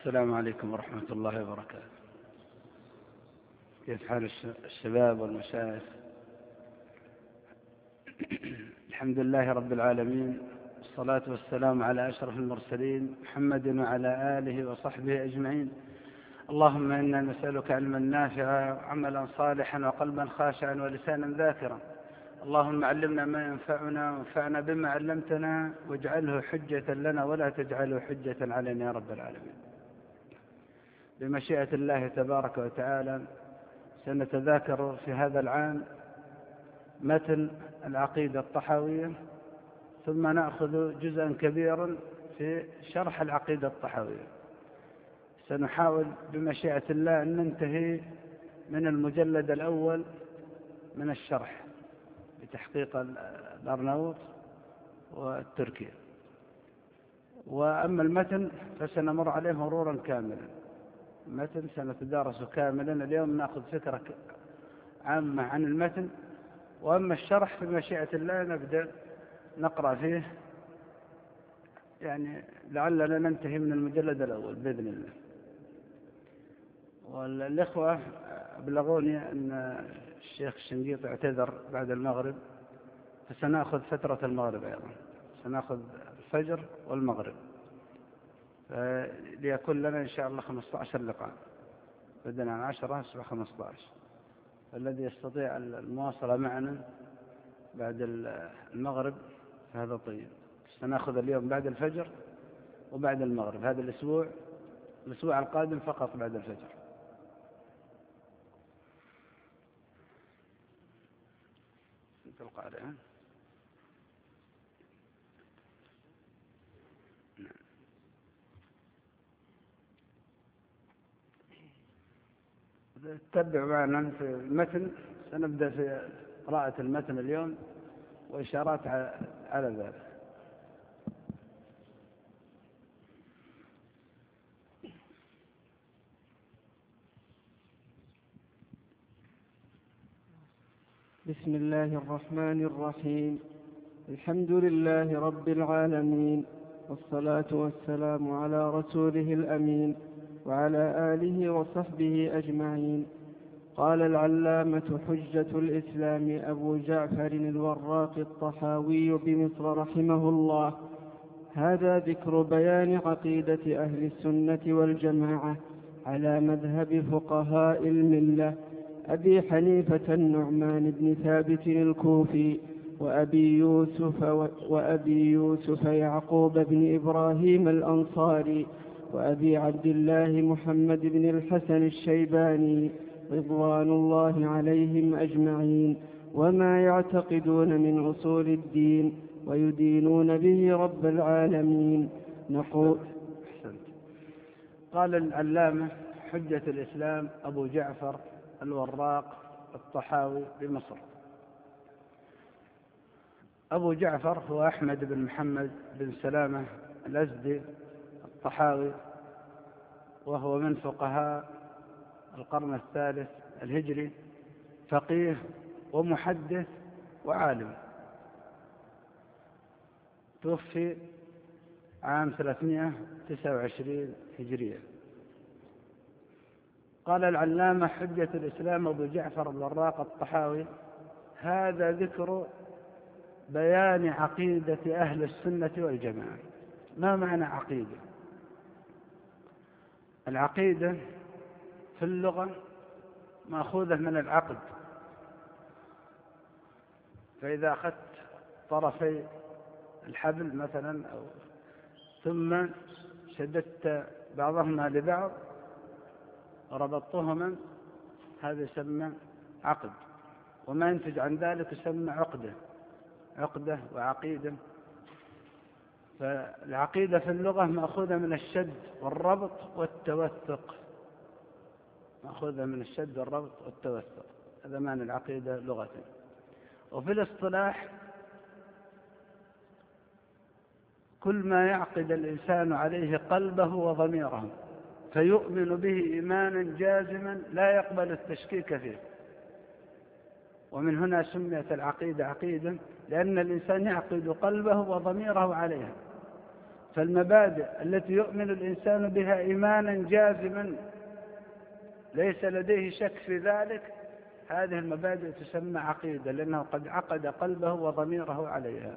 السلام عليكم ورحمة الله وبركاته. كيف حال الشباب والمشايخ؟ الحمد لله رب العالمين، والصلاة والسلام على أشرف المرسلين محمد وعلى آله وصحبه أجمعين. اللهم إنا نسألك علما نافعا وعملا صالحا وقلبا خاشعا ولسانا ذاكرا. اللهم علمنا ما ينفعنا وانفعنا بما علمتنا واجعله حجة لنا ولا تجعله حجة علينا يا رب العالمين. بمشيئة الله تبارك وتعالى سنتذاكر في هذا العام متن العقيدة الطحاوية، ثم نأخذ جزءا كبيرا في شرح العقيدة الطحاوية. سنحاول بمشيئة الله أن ننتهي من المجلد الأول من الشرح بتحقيق الأرناؤوط والتركي، وأما المتن فسنمر عليه مرورا كاملا. المتن سنتدارسه كاملا اليوم، نأخذ فكرة عامة عن المتن، وأما الشرح في مشيئة الله نبدأ نقرأ فيه، يعني لعلنا ننتهي من المجلد الأول بإذن الله. والإخوة أبلغوني أن الشيخ الشنقيطي اعتذر بعد المغرب، فسنأخذ فترة المغرب أيضا، سنأخذ الفجر والمغرب، ليكون لنا إن شاء الله 15 لقاء، بدنا عن 10 أصبح 15. الذي يستطيع المواصلة معنا بعد المغرب فهذا طيب. سنأخذ اليوم بعد الفجر وبعد المغرب، هذا الأسبوع القادم فقط بعد الفجر. انت القارئ. تتبع معنا في المتن، سنبدأ في قراءة المتن اليوم وإشارات على ذلك. بسم الله الرحمن الرحيم. الحمد لله رب العالمين، والصلاة والسلام على رسوله الأمين وعلى آله وصحبه أجمعين. قال العلامة حجة الإسلام أبو جعفر الوراق الطحاوي بمصر رحمه الله: هذا ذكر بيان عقيدة أهل السنة والجماعة على مذهب فقهاء الملة أبي حنيفة النعمان بن ثابت الكوفي، وأبي يوسف يعقوب بن إبراهيم الأنصاري، وأبي عبد الله محمد بن الحسن الشيباني رضوان الله عليهم أجمعين، وما يعتقدون من أصول الدين ويدينون به رب العالمين. نقول قال العلامة حجة الإسلام أبو جعفر الوراق الطحاوي بمصر. أبو جعفر هو أحمد بن محمد بن سلامة الأزدي الطحاوي، وهو من فقهاء القرن الثالث الهجري، فقيه ومحدث وعالم، توفي عام 329 هجرية. قال العلامة حجة الإسلام أبو جعفر الوراق الطحاوي: هذا ذكر بيان عقيدة أهل السنة والجماعة. ما معنى عقيدة؟ العقيدة في اللغة مأخوذة من العقد، فإذا أخذت طرفي الحبل مثلا ثم شددت بعضهما لبعض وربطتهما، هذا يسمى عقد، وما ينتج عن ذلك يسمى عقدة وعقيدة. فالعقيدة في اللغة مأخوذة من الشد والربط والتوثق، هذا معنى العقيدة لغة. وفي الاصطلاح كل ما يعقد الإنسان عليه قلبه وضميره فيؤمن به إيمانا جازما لا يقبل التشكيك فيه. ومن هنا سميت العقيدة عقيدة، لأن الإنسان يعقد قلبه وضميره عليها، فالمبادئ التي يؤمن الإنسان بها إيمانا جازما ليس لديه شك في ذلك، هذه المبادئ تسمى عقيدة، لأنه قد عقد قلبه وضميره عليها.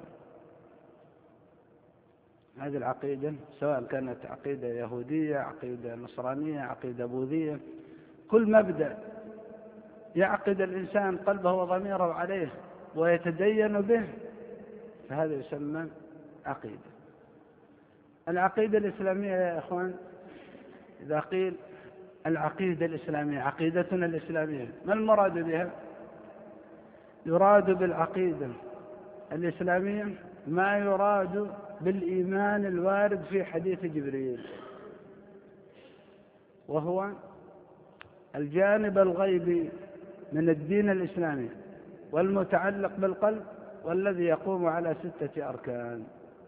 هذه العقيدة سواء كانت عقيدة يهودية، عقيدة نصرانية، عقيدة بوذية، كل مبدأ يعقد الإنسان قلبه وضميره عليه ويتدين به فهذا يسمى عقيدة. العقيدة الإسلامية يا إخوان، إذا قيل العقيدة الإسلامية، عقيدتنا الإسلامية، ما المراد بها؟ يراد بالعقيدة الإسلامية ما يراد بالإيمان الوارد في حديث جبريل، وهو الجانب الغيبي من الدين الإسلامي والمتعلق بالقلب والذي يقوم على 6 أركان.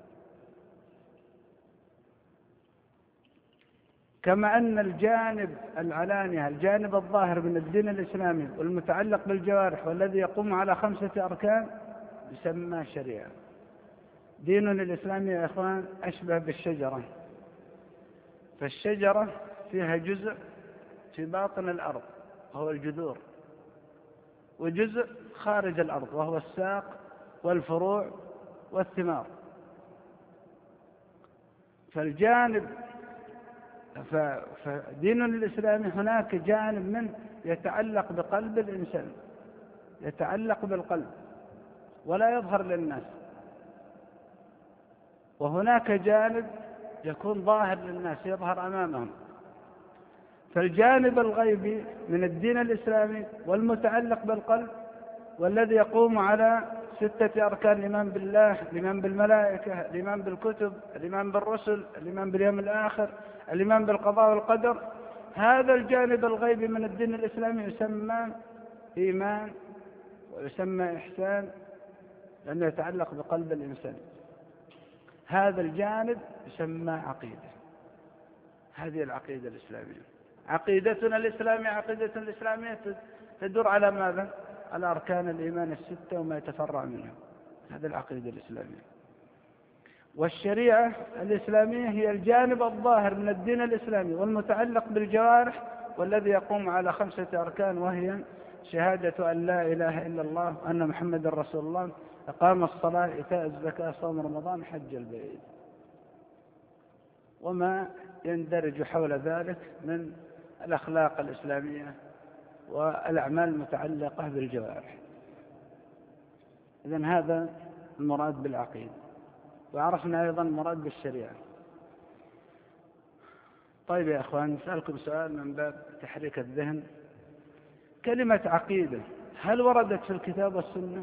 كما أن الجانب العلاني، الجانب الظاهر من الدين الإسلامي والمتعلق بالجوارح والذي يقوم على 5 أركان يسمى شريعة. ديننا الإسلامي يا إخوان أشبه بالشجرة، فالشجرة فيها جزء في باطن الأرض وهو الجذور، وجزء خارج الأرض وهو الساق والفروع والثمار. فديننا الإسلامي هناك جانب منه يتعلق بقلب الإنسان، يتعلق بالقلب ولا يظهر للناس، وهناك جانب يكون ظاهر للناس يظهر أمامهم. فالجانب الغيبي من الدين الإسلامي والمتعلق بالقلب والذي يقوم على 6 أركان: الإيمان بالله، الإيمان بالملائكة، الإيمان بالكتب، الإيمان بالرسل، الإيمان باليوم الآخر، الإيمان بالقضاء والقدر، هذا الجانب الغيبي من الدين الإسلامي يسمى إيمان ويسمى إحسان، لأنه يتعلق بقلب الإنسان. هذا الجانب يسمى عقيدة. هذه العقيدة الإسلامية. عقيدتنا الإسلامية، عقيدتنا الإسلامية تدور على ماذا؟ على أركان الإيمان 6 وما يتفرع منها. هذه العقيدة الإسلامية. والشريعة الإسلامية هي الجانب الظاهر من الدين الإسلامي والمتعلق بالجوارح والذي يقوم على 5 أركان، وهي شهادة أن لا إله إلا الله وأن محمد رسول الله، إقام الصلاة، إيتاء الزكاة، صوم رمضان، حج البيت، وما يندرج حول ذلك من الأخلاق الإسلامية والأعمال المتعلقة بالجوارح. إذن هذا المراد بالعقيدة. وعرفنا أيضا المراد بالشريعة. طيب يا أخوان، نسألكم سؤال من باب تحريك الذهن. كلمة عقيدة هل وردت في الكتاب والسنة؟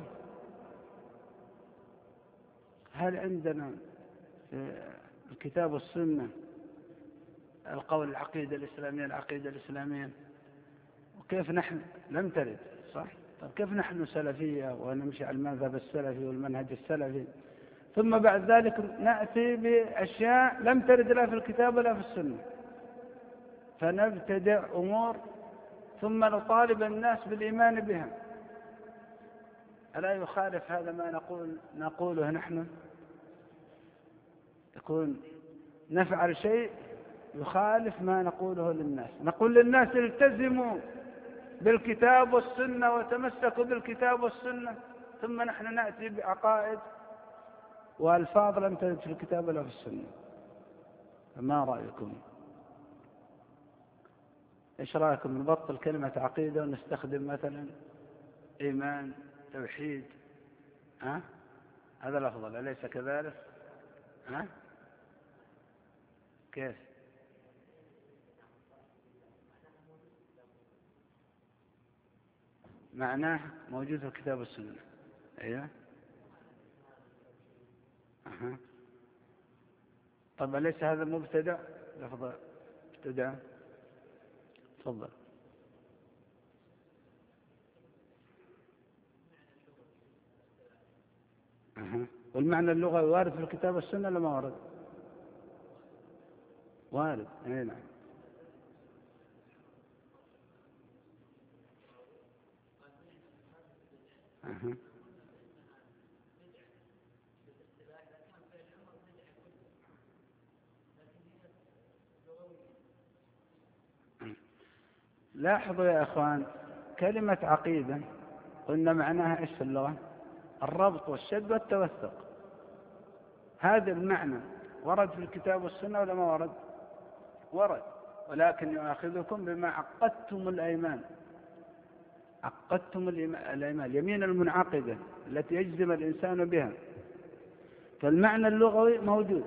هل عندنا في الكتاب والسنة القول العقيدة الإسلامية، العقيدة الإسلامية؟ وكيف نحن لم ترد، صح؟ طيب كيف نحن سلفية ونمشي على المذهب السلفي والمنهج السلفي، ثم بعد ذلك نأتي بأشياء لم ترد لا في الكتاب ولا في السنة، فنبتدع أمور ثم نطالب الناس بالإيمان بها؟ ألا يخالف هذا ما نقوله نحن؟ يكون نفعل شيء يخالف ما نقوله للناس. نقول للناس التزموا بالكتاب والسنة وتمسكوا بالكتاب والسنة، ثم نحن نأتي بعقائد وألفاظ لم ترد في الكتاب ولا في السنة. فما رأيكم؟ إيش رأيكم نبطل كلمة عقيدة ونستخدم مثلا إيمان، توحيد؟ هذا الأفضل، أليس كذلك؟ كيف؟ معناه موجود في الكتاب والسنة. أيوة. طب أليس هذا مبتدع؟ لفظ ابتدع. تفضل. والمعنى اللغوي وارد في الكتاب والسنة ولا ما وارد؟ وارد. أي نعم. لاحظوا يا أخوان، كلمة عقيدة قلنا معناها إيش في اللغة؟ الربط والشد والتوثق. هذا المعنى ورد في الكتاب والسنة ولا ما ورد؟ ورد. ولكن يؤاخذكم بما عقدتم الأيمان. عقدتم الأيمان، اليمين المنعقدة التي يجزم الإنسان بها. فالمعنى اللغوي موجود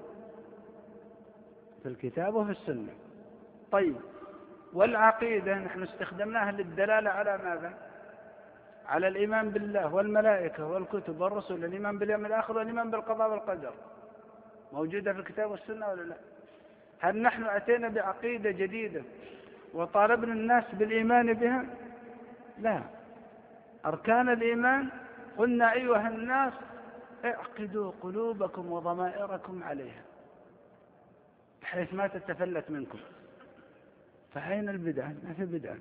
في الكتاب وفي السنة. طيب، والعقيدة نحن استخدمناها للدلالة على ماذا؟ على الإيمان بالله والملائكة والكتب والرسل، الإيمان باليوم الآخر والإيمان بالقضاء والقدر. موجودة في الكتاب والسنة ولا لا؟ هل نحن أتينا بعقيدة جديدة وطالبنا الناس بالإيمان بها؟ لا. أركان الإيمان قلنا أيها الناس اعقدوا قلوبكم وضمائركم عليها بحيث ما تتفلت منكم. فأين البدعة؟ ما في بدعة.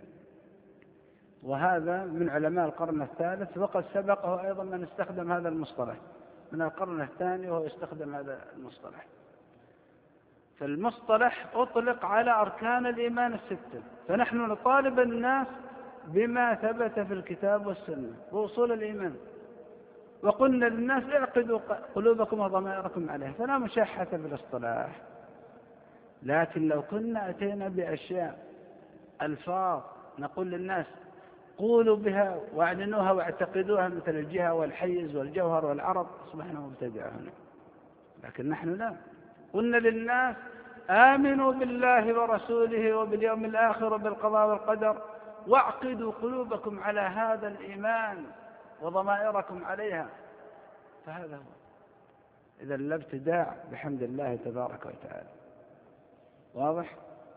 وهذا من علماء القرن الثالث، وقد سبقه أيضا من استخدم هذا المصطلح من القرن الثاني وهو يستخدم هذا المصطلح. فالمصطلح أطلق على أركان الإيمان الستة، فنحن نطالب الناس بما ثبت في الكتاب والسنة وأصول الإيمان، وقلنا للناس اعقدوا قلوبكم وضمائركم عليها، فلا مشاحة في الاصطلاح. لكن لو كنا أتينا بأشياء ألفاظ نقول للناس قولوا بها واعلنوها واعتقدوها، مثل الجهة والحيز والجوهر والعرض، أصبحنا مبتدعة هنا. لكن نحن لا، قلنا للناس آمنوا بالله ورسوله وباليوم الآخر وبالقضاء والقدر، واعقدوا قلوبكم على هذا الإيمان وضمائركم عليها. فهذا هو. إذا لا ابتداع بحمد الله تبارك وتعالى. واضح؟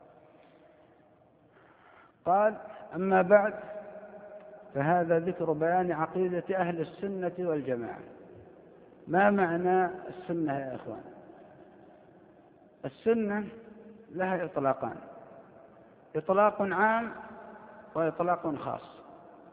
قال: أما بعد، فهذا ذكر بيان عقيدة أهل السنة والجماعة. ما معنى السنة يا إخوان؟ السنة لها إطلاقان: إطلاق عام وإطلاق خاص.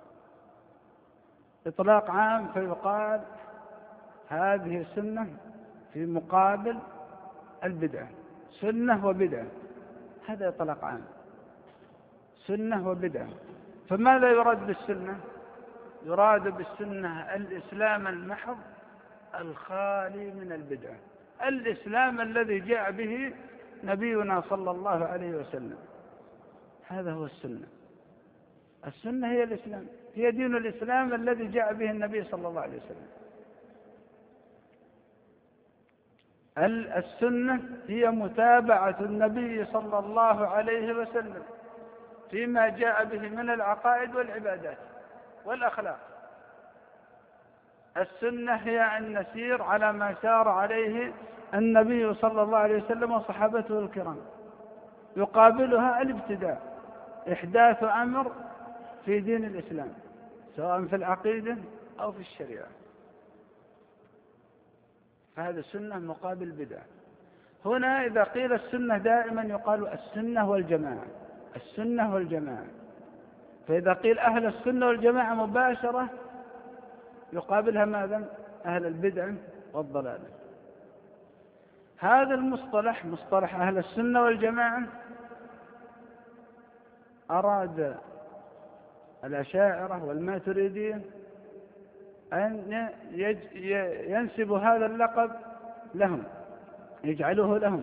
إطلاق عام فيقال هذه السنة في مقابل البدعة، سنة وبدعة، هذا إطلاق عام، سنة وبدعة. فماذا يراد بالسنة؟ يراد بالسنة الإسلام المحض الخالي من البدعة، الإسلام الذي جاء به نبينا صلى الله عليه وسلم. هذا هو السنة. السنة هي الإسلام، هي دين الإسلام الذي جاء به النبي صلى الله عليه وسلم. السنة هي متابعة النبي صلى الله عليه وسلم فيما جاء به من العقائد والعبادات والأخلاق. السنة هي أن نسير على ما سار عليه النبي صلى الله عليه وسلم وصحابته الكرام. يقابلها الابتداع، إحداث أمر في دين الإسلام، سواء في العقيدة أو في الشريعة. فهذا السنة مقابل بدعة. هنا إذا قيل السنة دائما يقال السنة والجماعة، السنة والجماعة. فإذا قيل أهل السنة والجماعة مباشرة يقابلها ماذا؟ أهل البدع والضلالة. هذا المصطلح، مصطلح أهل السنة والجماعة، أراد الأشاعرة والماتريدية أن ينسبوا هذا اللقب لهم، يجعلوه لهم.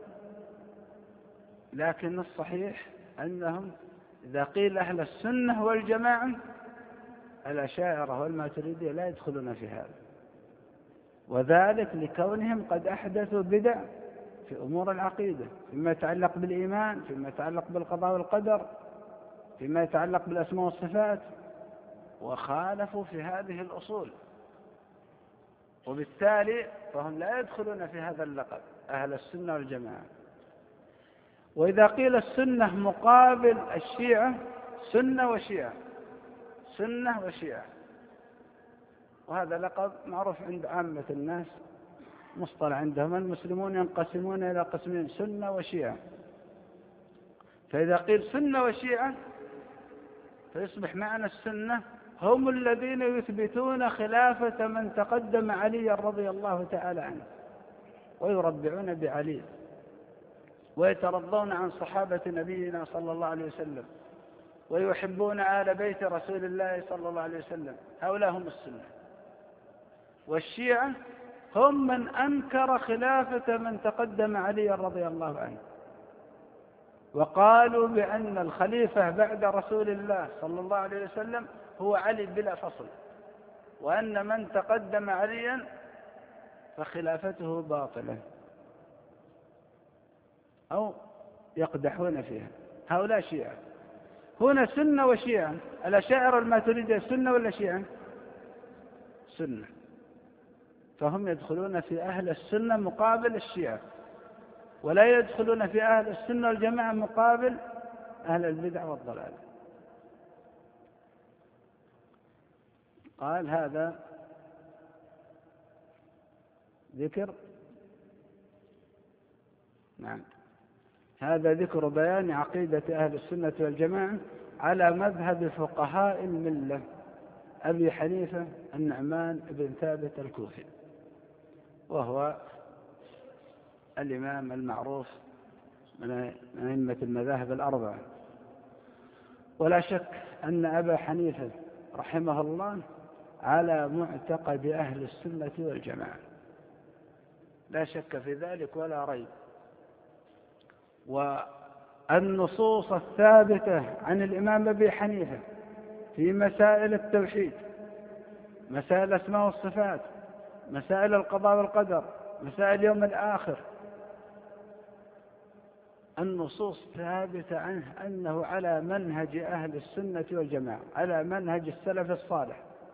لكن الصحيح أنهم إذا قيل أهل السنة والجماعة، الأشاعرة والماتريدية لا يدخلون في هذا، وذلك لكونهم قد أحدثوا بدع في أمور العقيدة، فيما يتعلق بالإيمان، فيما يتعلق بالقضاء والقدر، فيما يتعلق بالأسماء والصفات، وخالفوا في هذه الأصول، وبالتالي فهم لا يدخلون في هذا اللقب أهل السنة والجماعة. وإذا قيل السنة مقابل الشيعة، سنة وشيعة، سنة وشيعة، وهذا لقب معروف عند عامة الناس، مصطلح عندهم. المسلمون ينقسمون إلى قسمين: سنة وشيعة. فإذا قيل سنة وشيعة فيصبح معنى السنة هم الذين يثبتون خلافة من تقدم علي رضي الله تعالى عنه، ويربعون بعلي، ويترضون عن صحابة نبينا صلى الله عليه وسلم، ويحبون آل بيت رسول الله صلى الله عليه وسلم، هؤلاء هم السنة. والشيعة هم من أنكر خلافة من تقدم علي رضي الله عنه، وقالوا بأن الخليفة بعد رسول الله صلى الله عليه وسلم هو علي بلا فصل، وأن من تقدم عليا فخلافته باطلة، أو يقدحون فيها. هؤلاء شيعة. هنا سنة وشيعة. الأشاعرة الماتريدية سنة ولا شيعة؟ سنة. فهم يدخلون في أهل السنة مقابل الشيعة، ولا يدخلون في أهل السنة والجماعة مقابل أهل البدع والضلال. قال هذا ذكر، نعم، هذا ذكر بيان عقيدة أهل السنة والجماعة على مذهب فقهاء الملة أبي حنيفة النعمان بن ثابت الكوفي، وهو الإمام المعروف من أئمة المذاهب الأربعة. ولا شك أن أبا حنيفة رحمه الله على معتقد أهل السنة والجماعة، لا شك في ذلك ولا ريب. والنصوص الثابتة عن الإمام أبي حنيفة في مسائل التوحيد، مسائل الأسماء والصفات، مسائل القضاء والقدر، مسائل اليوم الآخر، النصوص ثابتة عنه أنه على منهج أهل السنة والجماعة، على منهج السلف الصالح.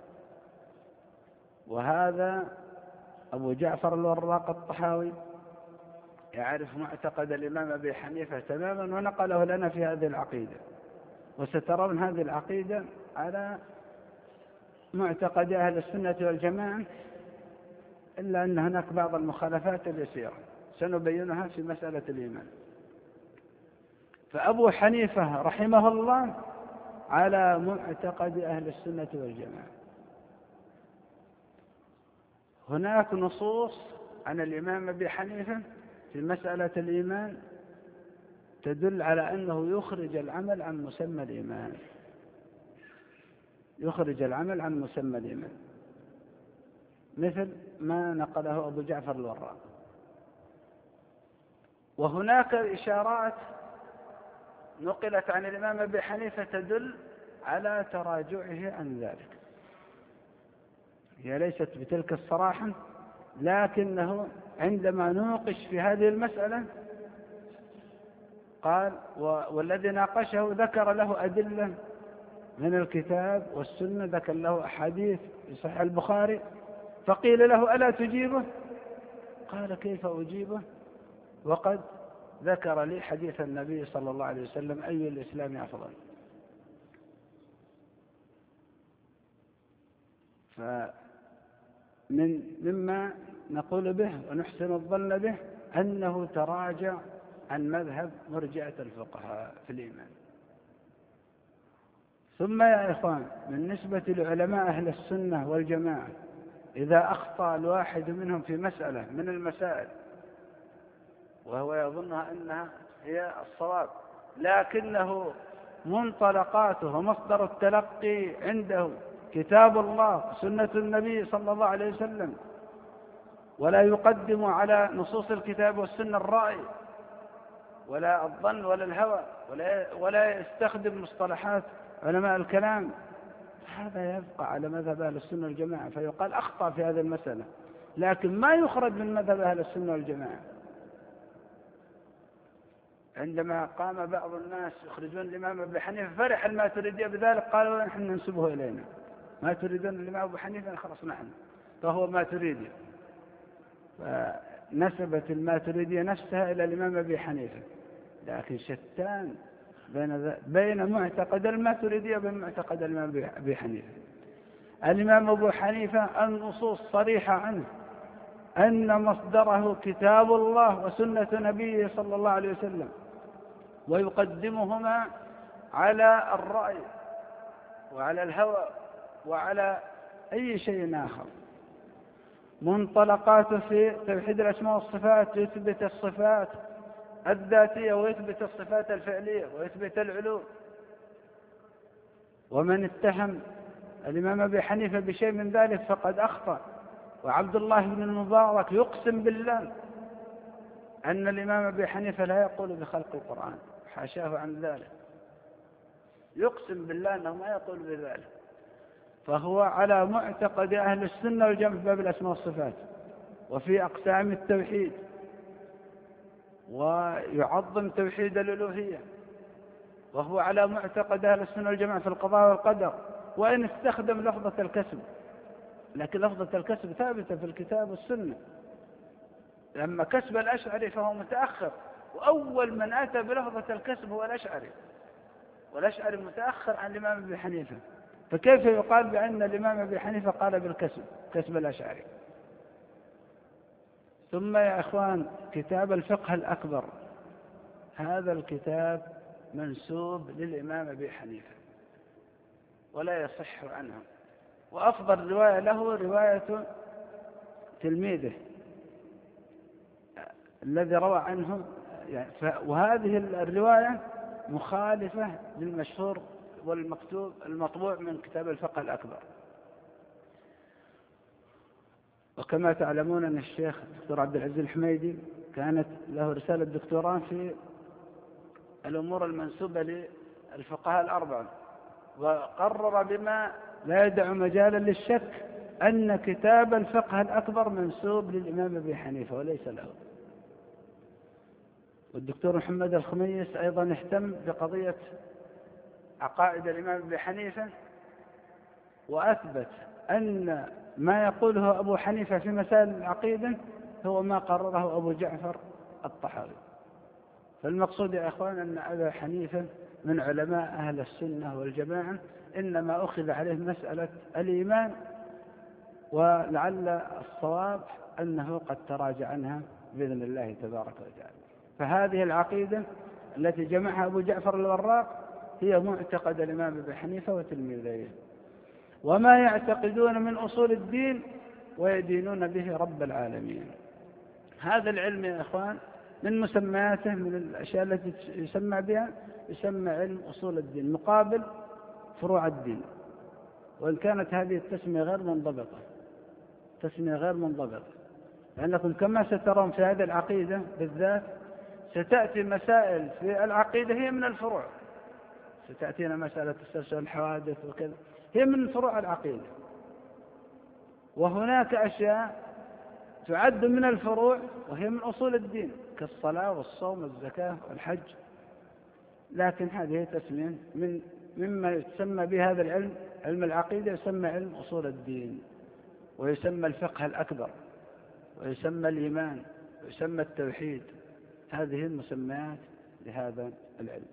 وهذا أبو جعفر الوراق الطحاوي يعرف معتقد الإمام أبي حنيفة تماما، ونقله لنا في هذه العقيدة، وسترون هذه العقيدة على معتقد أهل السنة والجماعة، إلا أن هناك بعض المخالفات اليسيرة سنبينها في مسألة الإيمان. فأبو حنيفة رحمه الله على معتقد أهل السنة والجماعة. هناك نصوص عن الإمام أبي حنيفة في مسألة الإيمان تدل على أنه يخرج العمل عن مسمى الإيمان، يخرج العمل عن مسمى الإيمان، مثل ما نقله أبو جعفر الوراق. وهناك إشارات نقلت عن الإمام أبي حنيفة تدل على تراجعه عن ذلك، هي ليست بتلك الصراحة، لكنه عندما نوقش في هذه المسألة قال والذي ناقشه ذكر له أدلة من الكتاب والسنة، ذكر له أحاديث في صحيح البخاري، فقيل له ألا تجيبه؟ قال كيف أجيبه وقد ذكر لي حديث النبي صلى الله عليه وسلم أي الإسلام أفضل. مما نقول به ونحسن الظن به أنه تراجع عن مذهب مرجئة الفقهاء في الإيمان. ثم يا إخوان، بالنسبة لعلماء أهل السنة والجماعة، إذا أخطأ الواحد منهم في مسألة من المسائل وهو يظنها أنها هي الصواب، لكنه منطلقاته ومصدر التلقي عنده كتاب الله سنة النبي صلى الله عليه وسلم، ولا يقدم على نصوص الكتاب والسنة الرأي ولا الظن ولا الهوى، ولا يستخدم مصطلحات علماء الكلام، هذا يبقى على مذهب أهل السنة والجماعة، فيقال أخطأ في هذه المسألة، لكن ما يخرج من مذهب أهل السنة والجماعة. عندما قام بعض الناس يخرجون الإمام أبي حنيفة فرح الماتريدية بذلك، قالوا نحن ننسبه إلينا، ما تريدون الإمام أبي حنيفة خلاص نحن، فهو ماتريدي، فنسبت الماتريدية نفسها إلى الإمام أبي حنيفة، لكن شتان بين معتقد الماتريدية وبين معتقد الإمام أبي حنيفة. الإمام أبو حنيفة النصوص صريحة عنه أن مصدره كتاب الله وسنة نبيه صلى الله عليه وسلم، ويقدمهما على الرأي وعلى الهوى وعلى أي شيء آخر. منطلقاته في توحيد الأسماء والصفات يثبت الصفات الذاتية ويثبت الصفات الفعلية ويثبت العلو، ومن اتهم الإمام أبي حنيفة بشيء من ذلك فقد أخطأ. وعبد الله بن المبارك يقسم بالله أن الإمام أبي حنيفة لا يقول بخلق القرآن، حاشاه عن ذلك، يقسم بالله أنه ما يقول بذلك. فهو على معتقد أهل السنة والجمع في باب الأسماء والصفات وفي أقسام التوحيد، ويعظم توحيد الألوهية، وهو على معتقد أهل السنة والجماعة في القضاء والقدر، وإن استخدم لفظة الكسب، لكن لفظة الكسب ثابتة في الكتاب والسنة. لما كسب الأشعري فهو متأخر، وأول من أتى بلفظة الكسب هو الأشعري، والأشعري متأخر عن الإمام أبي حنيفة، فكيف يقال بأن الإمام أبي حنيفة قال بالكسب، كسب الأشعري؟ ثم يا إخوان كتاب الفقه الأكبر، هذا الكتاب منسوب للإمام أبي حنيفة ولا يصح عنه، وأفضل رواية له رواية تلميذه الذي روى عنه يعني، وهذه الرواية مخالفة للمشهور والمكتوب المطبوع من كتاب الفقه الأكبر. وكما تعلمون أن الشيخ الدكتور عبد العزيز الحميدي كانت له رسالة دكتوراه في الأمور المنسوبة للفقهاء الأربعة، وقرر بما لا يدع مجالا للشك أن كتاب الفقه الأكبر منسوب للإمام أبي حنيفة وليس له. والدكتور محمد الخميس أيضا اهتم بقضية عقائد الإمام أبي حنيفة، وأثبت أن ما يقوله أبو حنيفة في مسائل العقيدة هو ما قرره أبو جعفر الطحاوي. فالمقصود يا أخوان أن أبا حنيفة من علماء أهل السنة والجماعة، إنما أخذ عليه مسألة الإيمان، ولعل الصواب أنه قد تراجع عنها بإذن الله تبارك وتعالى. فهذه العقيدة التي جمعها أبو جعفر الوراق هي معتقد الإمام أبي حنيفة وتلميذيه، وما يعتقدون من أصول الدين ويدينون به رب العالمين. هذا العلم يا إخوان من مسمياته، من الأشياء التي يسمى بها، يسمى علم أصول الدين مقابل فروع الدين، وإن كانت هذه التسمية غير منضبطة، تسمية غير منضبطة، لأنكم كما سترون في هذه العقيدة بالذات ستأتي مسائل في العقيدة هي من الفروع، ستأتينا مسألة تسلسل الحوادث وكذا، هي من فروع العقيدة، وهناك أشياء تعد من الفروع وهي من أصول الدين كالصلاة والصوم والزكاة والحج، لكن هذه تسمية مما يسمى بهذا العلم، علم العقيدة، يسمى علم أصول الدين، ويسمى الفقه الأكبر، ويسمى الإيمان، ويسمى التوحيد. هذه المسميات لهذا العلم.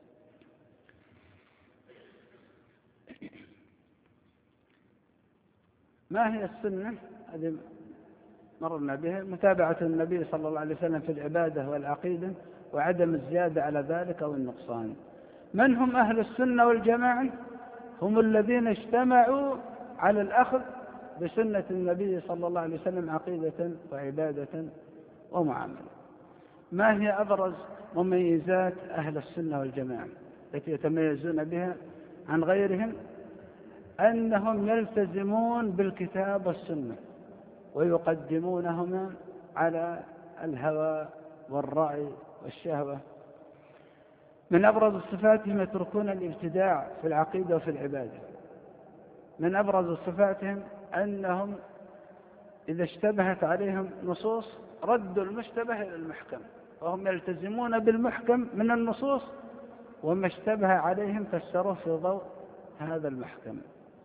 ما هي السنة؟ هذه مررنا بها، متابعة النبي صلى الله عليه وسلم في العبادة والعقيدة، وعدم الزيادة على ذلك أو النقصان. من هم أهل السنة والجماعة؟ هم الذين اجتمعوا على الأخذ بسنة النبي صلى الله عليه وسلم عقيدة وعبادة ومعاملة. ما هي أبرز مميزات أهل السنة والجماعة التي يتميزون بها عن غيرهم؟ أنهم يلتزمون بالكتاب والسنة ويقدمونهما على الهوى والرأي والشهوة. من أبرز صفاتهم يتركون الابتداع في العقيدة وفي العبادة. من أبرز صفاتهم أنهم إذا اشتبهت عليهم نصوص ردوا المشتبه إلى المحكم، وهم يلتزمون بالمحكم من النصوص، وما اشتبه عليهم فسروه في ضوء هذا المحكم.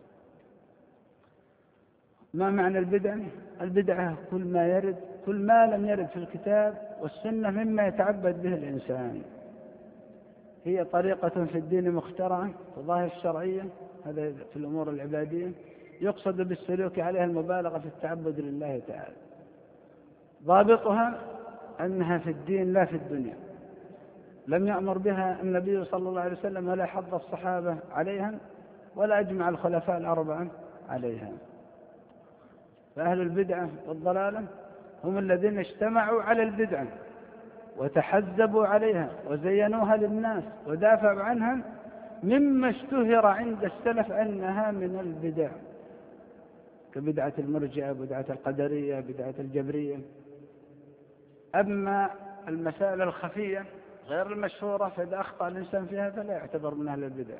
ما معنى البدعة؟ البدعة كل ما لم يرد في الكتاب والسنة مما يتعبد به الإنسان. هي طريقة في الدين مخترعة تظاهر الشرعية، هذا في الأمور العبادية، يقصد بالسلوك عليها المبالغة في التعبد لله تعالى. ضابطها أنها في الدين لا في الدنيا، لم يأمر بها النبي صلى الله عليه وسلم ولا حض الصحابة عليها ولا أجمع الخلفاء الأربعة عليها. فأهل البدعة والضلالة هم الذين اجتمعوا على البدعة وتحزبوا عليها وزينوها للناس ودافعوا عنها مما اشتهر عند السلف أنها من البدع، كبدعة المرجئة، بدعة القدرية، بدعة الجبرية. أما المسائل الخفية غير المشهورة فإذا أخطأ الإنسان فيها فلا يعتبر من أهل البدع.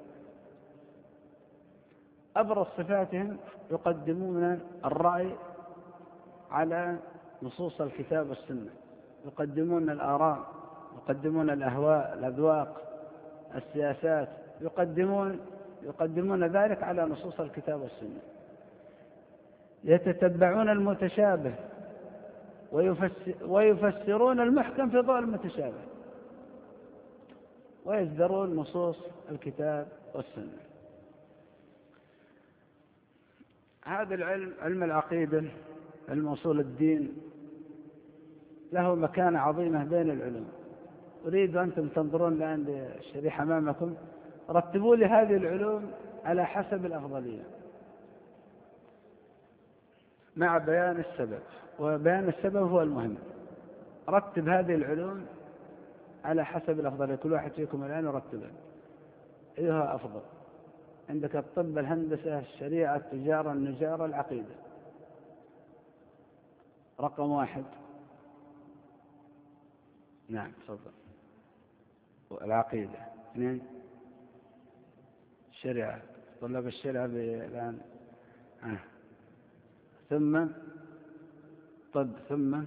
أبرز صفاتهم يقدمون الرأي على نصوص الكتاب والسنة، يقدمون الآراء، يقدمون الأهواء، الأذواق، السياسات، يقدمون ذلك على نصوص الكتاب والسنة. يتتبعون المتشابه ويفسرون المحكم في ضوء المتشابه، ويصدرون نصوص الكتاب والسنة. هذا العلم، علم العقيدة، علم أصول الدين، له مكانة عظيمة بين العلوم. أريد أنتم تنظرون الآن للشريحة أمامكم، رتبوا لي هذه العلوم على حسب الأفضلية مع بيان السبب، وبيان السبب هو المهم. رتب هذه العلوم على حسب الأفضلية، كل واحد فيكم الآن يرتبها أيها أفضل. عندك الطب، الهندسة، الشريعة، التجارة، النجارة، العقيدة. رقم 1. نعم تفضل. العقيدة. 2. الشريعة، طلاب الشريعة الآن. ثم طب، ثم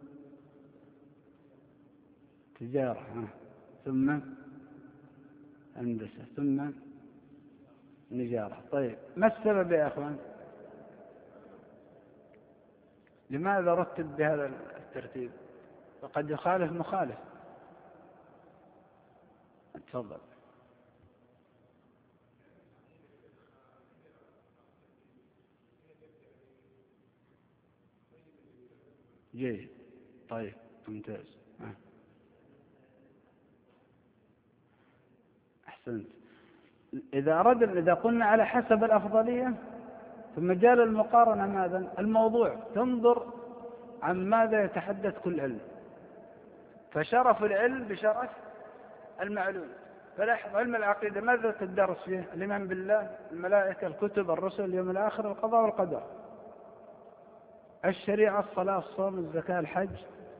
تجارة، ثم هندسة، ثم نجارة. طيب، ما السبب يا أخوان؟ لماذا رتب بهذا الترتيب؟ وقد يخالف مخالف. تفضل. جيد، طيب، ممتاز. أحسنت. إذا قلنا على حسب الأفضلية، في مجال المقارنة ماذا؟ الموضوع، تنظر عن ماذا يتحدث كل علم، فشرف العلم بشرف المعلوم. فلاحظ علم العقيدة ماذا تدرس فيه؟ الإيمان بالله، الملائكة، الكتب، الرسل، اليوم الآخر، القضاء والقدر. الشريعة، الصلاة، الصوم، الزكاة، الحج.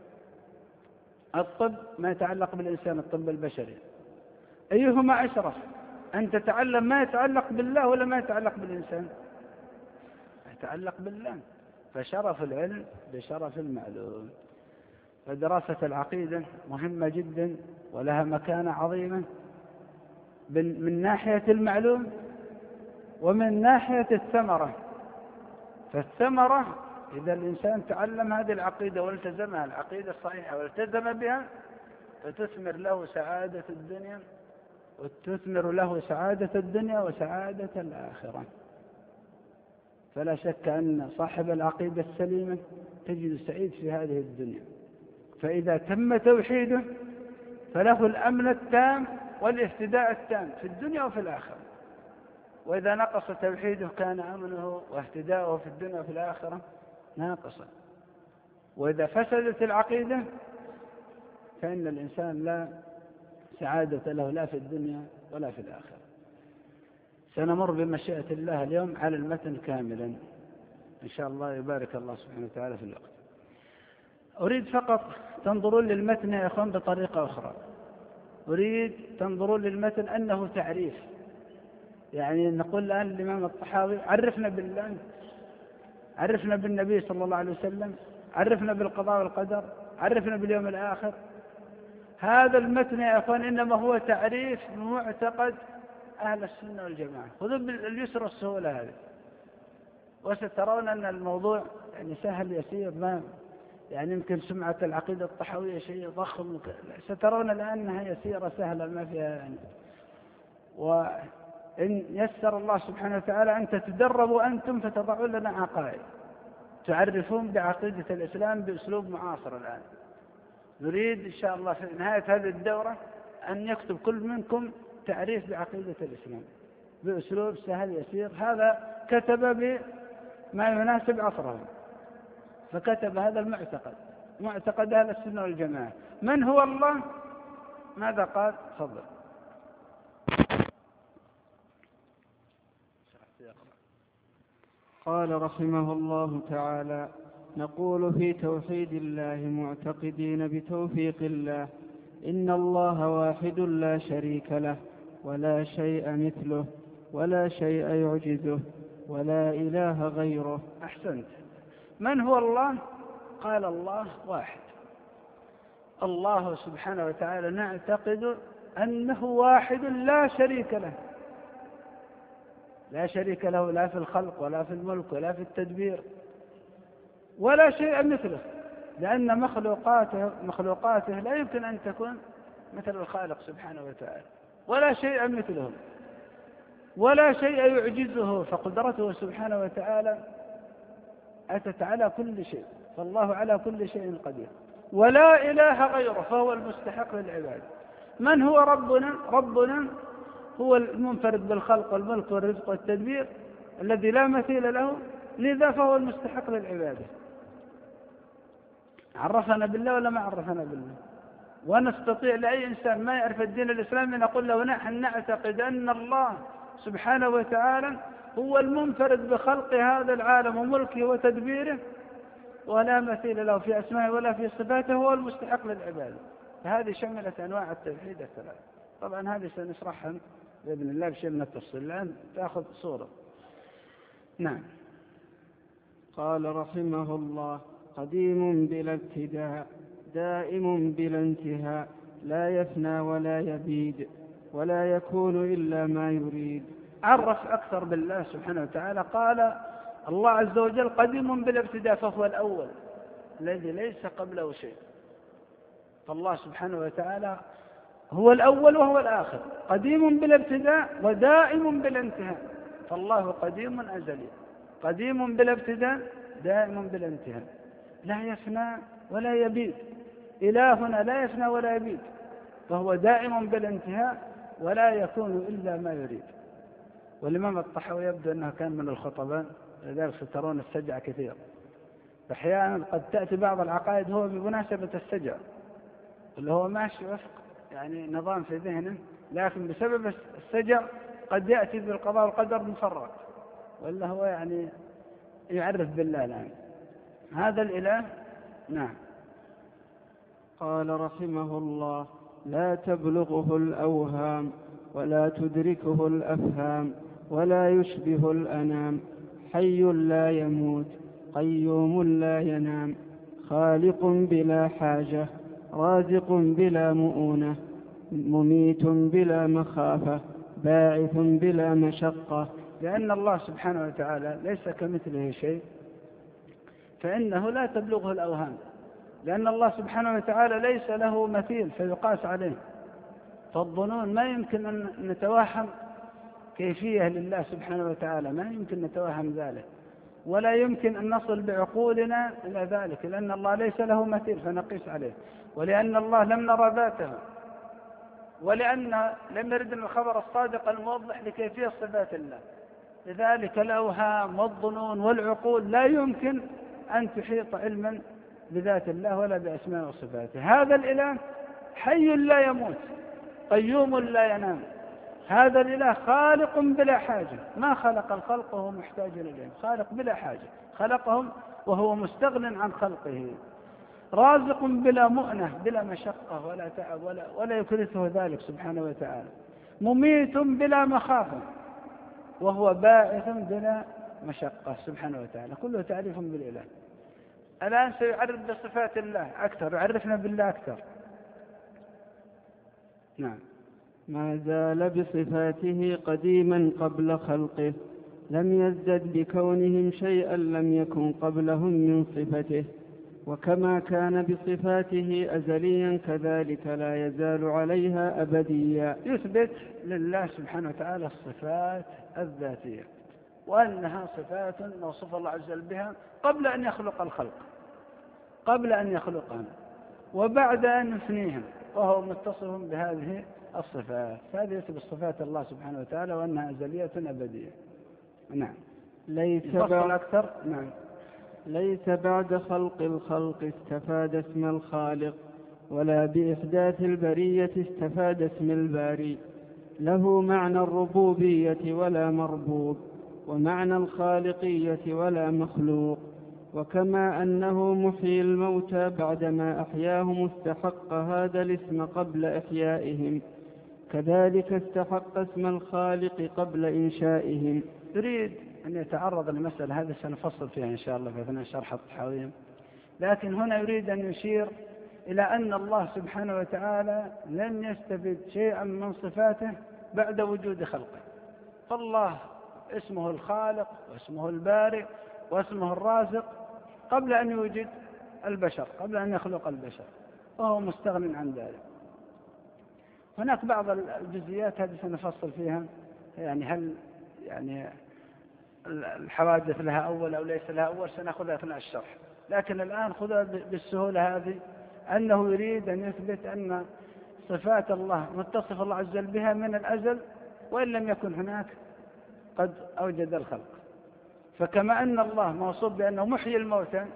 الطب ما يتعلق بالإنسان، الطب البشري. أيهما أشرف؟ أن تتعلم ما يتعلق بالله ولا ما يتعلق بالإنسان؟ يتعلق بالله، فشرف العلم بشرف المعلوم. فدراسة العقيدة مهمة جدا ولها مكانة عظيمة من ناحية المعلوم ومن ناحية الثمرة. فالثمرة إذا الإنسان تعلم هذه العقيدة والتزمها، العقيدة الصحيحة، والتزم بها، فتثمر له سعادة الدنيا، وتثمر له سعادة الدنيا وسعادة الآخرة. فلا شك أن صاحب العقيدة السليمة تجد سعيد في هذه الدنيا، فإذا تم توحيده فله الأمن التام والاهتداء التام في الدنيا وفي الآخرة. وإذا نقص توحيده كان أمنه واهتداؤه في الدنيا وفي الآخرة ناقصا. وإذا فسدت العقيدة فإن الإنسان لا سعادة له لا في الدنيا ولا في الآخرة. سنمر بمشيئة الله اليوم على المتن كاملا إن شاء الله، يبارك الله سبحانه وتعالى في الوقت. أريد فقط تنظرون للمتن يا أخوان بطريقة أخرى. أريد تنظرون للمتن أنه تعريف، يعني نقول الآن الإمام الطحاوي عرفنا بالله، عرفنا بالنبي صلى الله عليه وسلم، عرفنا بالقضاء والقدر، عرفنا باليوم الآخر. هذا المتن يا أخوان إنما هو تعريف معتقد أهل السنة والجماعة. خذوا باليسر والسهولة هذه، وسترون أن الموضوع يعني سهل يسير، ما يعني يمكن سمعة العقيدة الطحاوية شيء ضخم، سترون الآن أنها يسيرة سهلة ما فيها يعني. وإن يسر الله سبحانه وتعالى أن تتدربوا أنتم فتضعون لنا عقائد، تعرفون بعقيدة الإسلام بأسلوب معاصر. الآن نريد إن شاء الله في نهاية هذه الدورة أن يكتب كل منكم تعريف بعقيدة الإسلام بأسلوب سهل يسير. هذا كتب بما يناسب عصره، فكتب هذا المعتقد، معتقد أهل السنة والجماعة. من هو الله؟ ماذا قال؟ تفضل. قال رحمه الله تعالى: نقول في توحيد الله معتقدين بتوفيق الله إن الله واحد لا شريك له ولا شيء مثله ولا شيء يعجزه ولا إله غيره. أحسنت. من هو الله؟ قال الله واحد. الله سبحانه وتعالى نعتقد أنه واحد لا شريك له، لا شريك له لا في الخلق ولا في الملك ولا في التدبير ولا شيء مثله، لأن مخلوقاته لا يمكن أن تكون مثل الخالق سبحانه وتعالى، ولا شيء مثله ولا شيء يعجزه، فقدرته سبحانه وتعالى أتت على كل شيء، فالله على كل شيء قدير، ولا إله غيره فهو المستحق للعبادة. من هو ربنا؟ ربنا هو المنفرد بالخلق والملك والرزق والتدبير الذي لا مثيل له، لذا فهو المستحق للعبادة. عرفنا بالله ولا ما عرفنا بالله؟ ونستطيع لأي إنسان ما يعرف الدين الإسلامي نقول له نحن نعتقد أن الله سبحانه وتعالى هو المنفرد بخلق هذا العالم وملكه وتدبيره، ولا مثيل له في أسمائه ولا في صفاته، هو المستحق للعبادة. فهذه شملت أنواع التوحيد الثلاث. طبعا هذه سنشرحها بإذن الله بشيء من التفصيل، الآن تأخذ صورة. نعم. قال رحمه الله: قديم بلا ابتداء دائم بلا انتهاء لا يفنى ولا يبيد ولا يكون إلا ما يريد. عرف أكثر بالله سبحانه وتعالى، قال الله عز وجل قديم بلا ابتداء، فهو الأول الذي ليس قبله شيء. فالله سبحانه وتعالى هو الأول وهو الآخر، قديم بلا ابتداء ودائم بلا انتهاء. فالله قديم أزلي، قديم بلا ابتداء دائم بلا انتهاء، لا يفنى ولا يبيد. إلهنا لا يفنى ولا يبيد، فهو دائم بلا انتهاء ولا يكون إلا ما يريد. والإمام الطحاوي يبدو أنه كان من الخطباء، لذلك سترون السجع كثير. أحيانا قد تأتي بعض العقائد هو بمناسبة السجع اللي هو ماشي وفق يعني نظام في ذهنه، لكن بسبب السجع قد يأتي بالقضاء والقدر مفرط، ولا هو يعني يعرف بالله الآن هذا الإله. نعم. قال رحمه الله: لا تبلغه الأوهام ولا تدركه الأفهام ولا يشبه الأنام، حي لا يموت قيوم لا ينام، خالق بلا حاجة رازق بلا مؤونة، مميت بلا مخافة باعث بلا مشقة. لأن الله سبحانه وتعالى ليس كمثله شيء، فإنه لا تبلغه الأوهام، لأن الله سبحانه وتعالى ليس له مثيل فيقاس عليه. فالظنون ما يمكن أن نتوهم كيفية لله سبحانه وتعالى، ما يمكن نتوهم ذلك، ولا يمكن أن نصل بعقولنا إلى ذلك، لأن الله ليس له مثيل فنقيس عليه، ولأن الله لم نرى ذاته، ولأن لم يردنا الخبر الصادق الموضح لكيفية صفات الله. لذلك الأوهام والظنون والعقول لا يمكن أن تحيط علما بذات الله ولا بأسماء وصفاته. هذا الإله حي لا يموت قيوم لا ينام، هذا الإله خالق بلا حاجة، ما خلق الخلق وهو محتاج إليهم، خالق بلا حاجة، خلقهم وهو مستغن عن خلقه، رازق بلا مؤنة بلا مشقة ولا تعب ولا يكلفه ذلك سبحانه وتعالى، مميت بلا مخافة وهو باعث بلا مشقة سبحانه وتعالى. كله تعريف بالإله. الآن سيعرف بصفات الله أكثر، يعرفنا بالله أكثر. نعم. ما زال بصفاته قديما قبل خلقه، لم يزدد بكونهم شيئا لم يكن قبلهم من صفته، وكما كان بصفاته أزليا كذلك لا يزال عليها أبديا. يثبت لله سبحانه وتعالى الصفات الذاتية، وأنها صفات موصوف الله عز وجل بها قبل أن يخلق الخلق، قبل أن يخلقهم وبعد أن يفنيهم، وهو متصف بهذه الصفات. هذه يثبت صفات الله سبحانه وتعالى وأنها أزلية أبدية. نعم. ليس أكثر. نعم. ليس بعد خلق الخلق استفاد اسم الخالق، ولا بإحداث البرية استفاد اسم الباري، له معنى الربوبية ولا مربوب، ومعنى الخالقية ولا مخلوق. وكما أنه محيي الموتى بعدما أحياهم استحق هذا الاسم قبل إحيائهم، كذلك استحق اسم الخالق قبل إنشائهم. يريد أن يتعرض للمسألة هذه سنفصل فيها إن شاء الله في أثناء شرح الطحاوية، لكن هنا يريد أن يشير إلى أن الله سبحانه وتعالى لن يستفد شيئا من صفاته بعد وجود خلقه. فالله اسمه الخالق واسمه البارئ واسمه الرازق قبل أن يوجد البشر، قبل أن يخلق البشر، وهو مستغن عن ذلك. هناك بعض الجزئيات هذه سنفصل فيها، يعني هل يعني الحوادث لها أول أو ليس لها أول سنأخذها أثناء الشرح، لكن الآن خذها بالسهولة هذه، أنه يريد أن يثبت أن صفات الله متصف الله عز وجل بها من الأزل، وإن لم يكن هناك قد أوجد الخلق. فكما أن الله موصوف بأنه محيي الموتى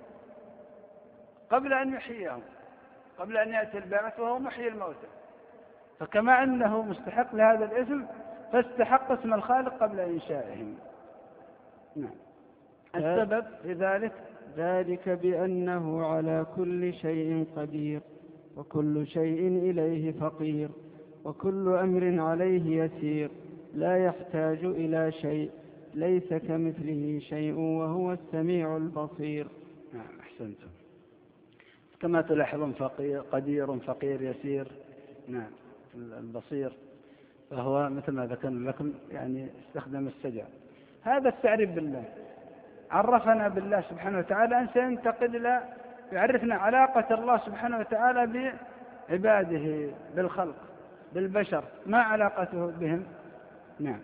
قبل أن يحييهم، قبل أن يأتي البعث وهو محيي الموتى، فكما أنه مستحق لهذا الاسم فاستحق اسم الخالق قبل إنشائهم. نعم. السبب في ذلك بأنه على كل شيء قدير، وكل شيء إليه فقير، وكل أمر عليه يسير، لا يحتاج إلى شيء، ليس كمثله شيء وهو السميع البصير. نعم أحسنتم. كما تلاحظون قدير فقير يسير، نعم البصير، فهو مثل ما ذكرنا لكم يعني استخدم السجع. هذا التعريف بالله عرفنا بالله سبحانه وتعالى، أن سينتقل إلى يعرفنا علاقة الله سبحانه وتعالى بعباده، بالخلق، بالبشر، ما علاقته بهم. نعم.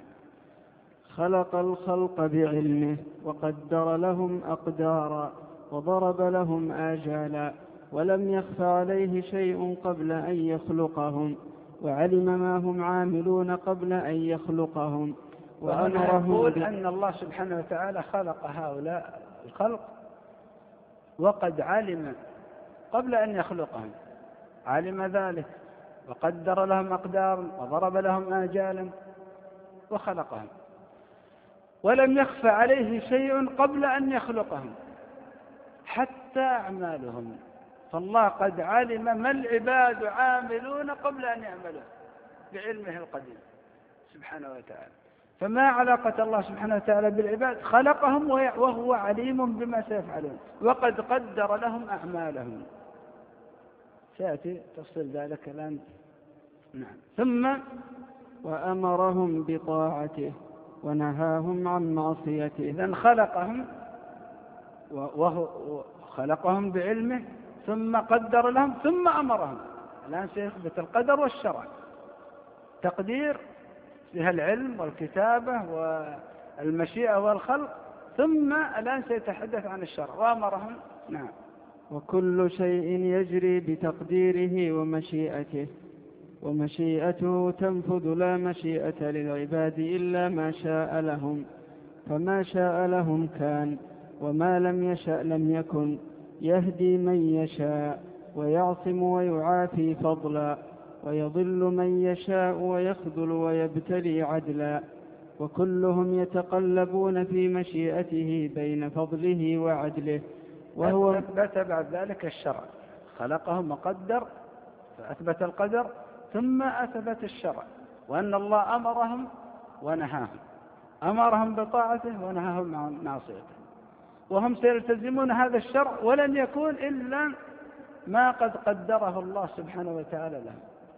خلق الخلق بعلمه وقدر لهم أقدارا وضرب لهم آجالا، ولم يخف عليه شيء قبل أن يخلقهم، وعلم ما هم عاملون قبل أن يخلقهم، وأمرهم. يقول أن الله سبحانه وتعالى خلق هؤلاء الخلق وقد علم قبل أن يخلقهم، علم ذلك وقدر لهم أقدارا وضرب لهم آجالا وخلقهم، ولم يخف عليه شيء قبل أن يخلقهم حتى أعمالهم. فالله قد علم ما العباد عاملون قبل أن يعملوا بعلمه القديم سبحانه وتعالى. فما علاقة الله سبحانه وتعالى بالعباد؟ خلقهم وهو عليم بما سيفعلون، وقد قدر لهم أعمالهم. سيأتي تفصيل ذلك الآن. نعم. ثم وأمرهم بطاعته ونهاهم عن معصيته. إذن خلقهم وهو خلقهم بعلمه، ثم قدر لهم، ثم أمرهم. الآن سيثبت القدر والشرع، تقدير فيها العلم والكتابة والمشيئة والخلق، ثم الآن سيتحدث عن الشرع وأمرهم. نعم. وكل شيء يجري بتقديره ومشيئته، ومشيئته تنفذ، لا مشيئة للعباد إلا ما شاء لهم، فما شاء لهم كان، وما لم يشأ لم يكن، يهدي من يشاء ويعصم ويعافي فضلا، ويضل من يشاء ويخذل ويبتلي عدلا، وكلهم يتقلبون في مشيئته بين فضله وعدله. وهو أثبت بعد ذلك الشرع، خلقهم وقدر فأثبت القدر، ثم أثبت الشرع، وأن الله أمرهم ونهاهم، أمرهم بطاعته ونهاهم عن معصيته، وهم سيلتزمون هذا الشرع، ولن يكون إلا ما قد قدره الله سبحانه وتعالى لهم.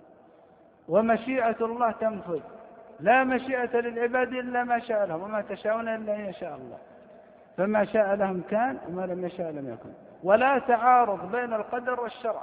ومشيئة الله تنفذ، لا مشيئة للعباد إلا ما شاء لهم، وما تشاءون إلا أن يشاء الله. فما شاء لهم كان، وما لم يشاء لم يكن. ولا تعارض بين القدر والشرع،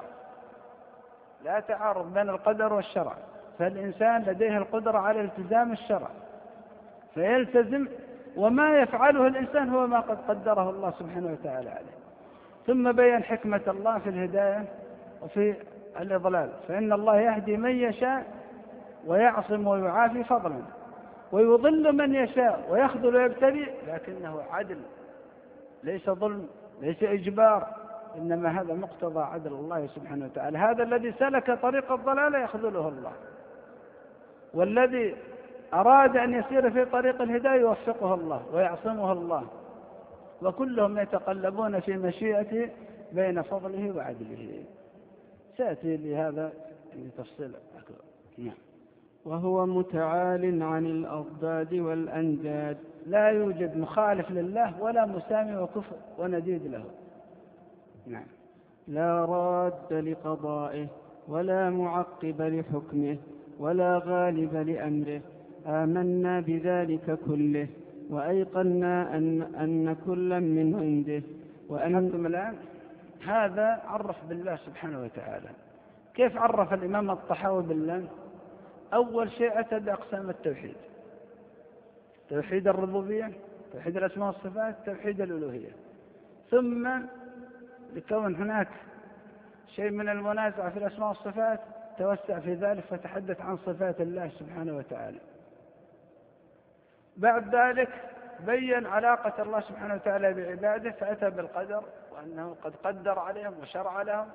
لا تعارض بين القدر والشرع، فالإنسان لديه القدرة على التزام الشرع فيلتزم، وما يفعله الإنسان هو ما قد قدره الله سبحانه وتعالى عليه. ثم بين حكمة الله في الهداية وفي الإضلال، فإن الله يهدي من يشاء ويعصم ويعافي فضلا، ويضل من يشاء ويخذل ويبتلي، لكنه عدل، ليس ظلم، ليس إجبار، إنما هذا مقتضى عدل الله سبحانه وتعالى. هذا الذي سلك طريق الضلال يخذله الله، والذي أراد أن يسير في طريق الهداية يوفقه الله ويعصمه الله، وكلهم يتقلبون في مشيئته بين فضله وعدله. سأتي لهذا لتفصيل أكبر. نعم. وهو متعال عن الأضداد والأنداد، لا يوجد مخالف لله ولا مسامي وكفر ونديد له. نعم. لا راد لقضائه ولا معقب لحكمه ولا غالب لأمره. آمنا بذلك كله وأيقنا أن كلا من عنده. وأنتم الآن هذا عرف بالله سبحانه وتعالى. كيف عرف الإمام الطحاوي بالله؟ أول شيء أتى بأقسام التوحيد: توحيد الربوبية، توحيد الأسماء والصفات، توحيد الألوهية. ثم لكون هناك شيء من المنازعة في الأسماء والصفات توسع في ذلك فتحدث عن صفات الله سبحانه وتعالى. بعد ذلك بين علاقة الله سبحانه وتعالى بعباده فأتى بالقدر وأنه قد قدر عليهم وشرع لهم،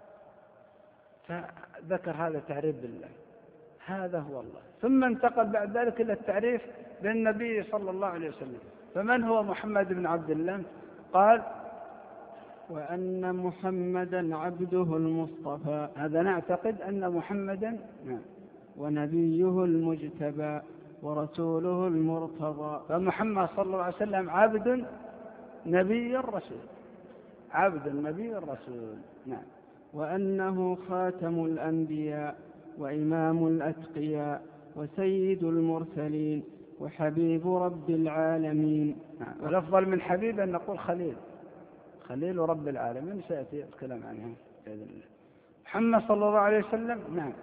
فذكر هذا التعريف بالله، هذا هو الله. ثم انتقل بعد ذلك إلى التعريف بالنبي صلى الله عليه وسلم. فمن هو محمد بن عبد الله؟ قال: وأن محمدا عبده المصطفى. هذا نعتقد أن محمدا ونبيه المجتبى ورسوله المرتضى. فمحمد صلى الله عليه وسلم عبد نبي الرسول، عبد النبي الرسول. نعم. وأنه خاتم الأنبياء وإمام الأتقياء وسيد المرسلين وحبيب رب العالمين. نعم. والأفضل من حبيب أن نقول خليل، خليل رب العالمين، سيأتي الكلام عنها بإذن الله. محمد صلى الله عليه وسلم. نعم.